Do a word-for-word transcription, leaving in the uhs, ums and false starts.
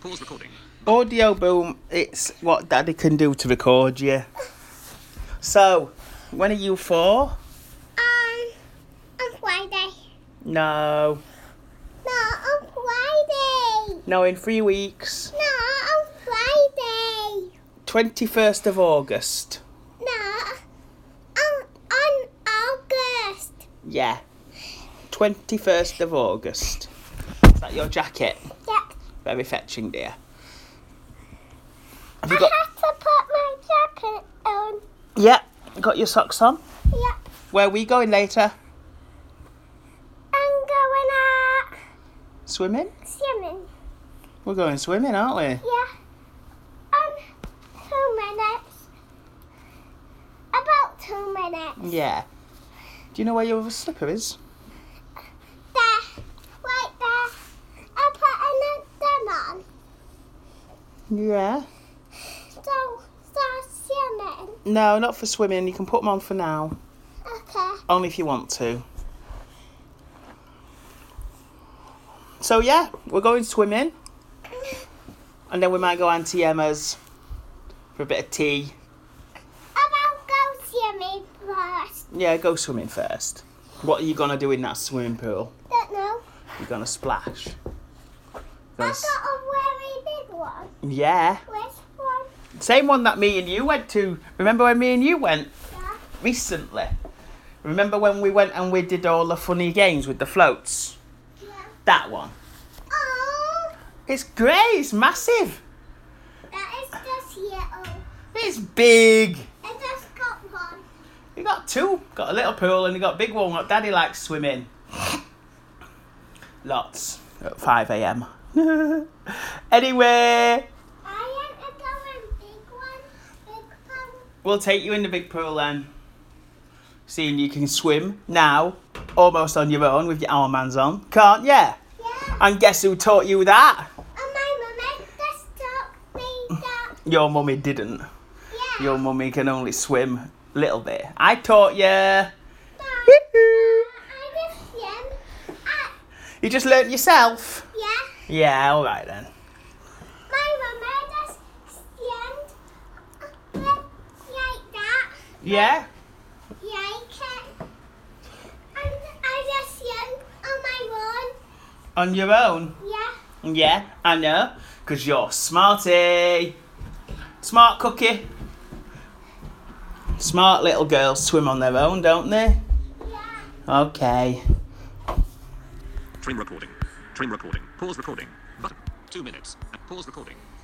Pause recording. Audio boom, it's what Daddy can do to record you. So, when are you four? Um, on Friday. No. No, on Friday. No, in three weeks. No, on Friday. twenty-first of August. No, on, on August. Yeah. twenty-first of August. Is that your jacket? Yeah. Very fetching, dear. Have I you got... have to put my jacket on. Yeah. Got your socks on? Yeah. Where are we going later? I'm going out Swimming? swimming. We're going swimming, aren't we? Yeah. Um, two minutes. About two minutes. Yeah. Do you know where your other slipper is? There. Right there. I put them on. Yeah. So, start swimming. No, not for swimming. You can put them on for now. Okay. Only if you want to. So yeah, we're going swimming. And then we might go Auntie Emma's for a bit of tea. About go swimming first. Yeah, go swimming first. What are you going to do in that swimming pool? Don't know. You're going to splash. I Gonna got s- a very big one. Yeah. Which one? Same one that me and you went to. Remember when me and you went Yeah. recently? Remember when we went and we did all the funny games with the floats? Yeah. That one. Oh, It's great. It's massive. that is just yellow. It's big. I just got one. You got two. Got a little pool and you got a big one. What Daddy likes swimming. Lots. At five a.m. Anyway, I am a going big one. Big one. we'll take you in the big pool then. Seeing you can swim now, almost on your own with your arm hands on. Can't ya? Yeah. And guess who taught you that? And my mummy just taught me that. Your mummy didn't. Yeah. Your mummy can only swim a little bit. I taught you. No, no, I just swim. I, You just learnt yourself? yeah. Yeah, alright then. My mummy just swim like that. Yeah? Yeah, I can. And I just swim on my own. On your own? Yeah. Yeah, I know. Because you're smarty. Smart cookie. Smart little girls swim on their own, don't they? Yeah. Okay. Trim recording. Trim recording. Pause recording. Button. Two minutes. Pause recording.